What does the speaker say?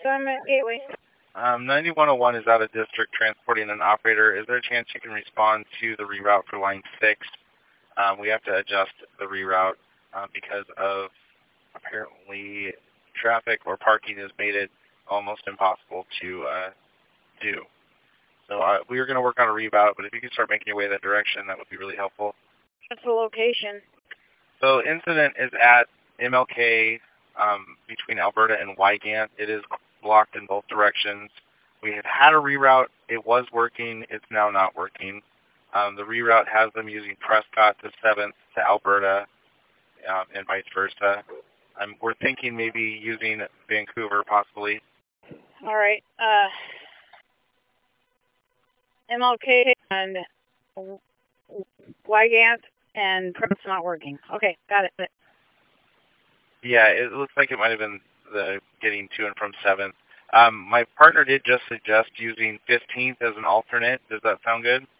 Assignment Gateway. 9101 is out of district transporting an operator. Is there a chance you can respond to the reroute for line 6? We have to adjust the reroute because of apparently traffic or parking has made it almost impossible to do. So we were going to work on a reroute, but if you could start making your way that direction, that would be really helpful. What's the location? So incident is at MLK between Alberta and Wygant. It is blocked in both directions. We have had a reroute. It was working. It's now not working. The reroute has them using Prescott to 7th to Alberta and vice versa. We're thinking maybe using Vancouver possibly. All right. MLK and Wygant and Prep's not working. Okay, got it. Yeah, it looks like it might have been getting to and from 7th. My partner did just suggest using 15th as an alternate. Does that sound good?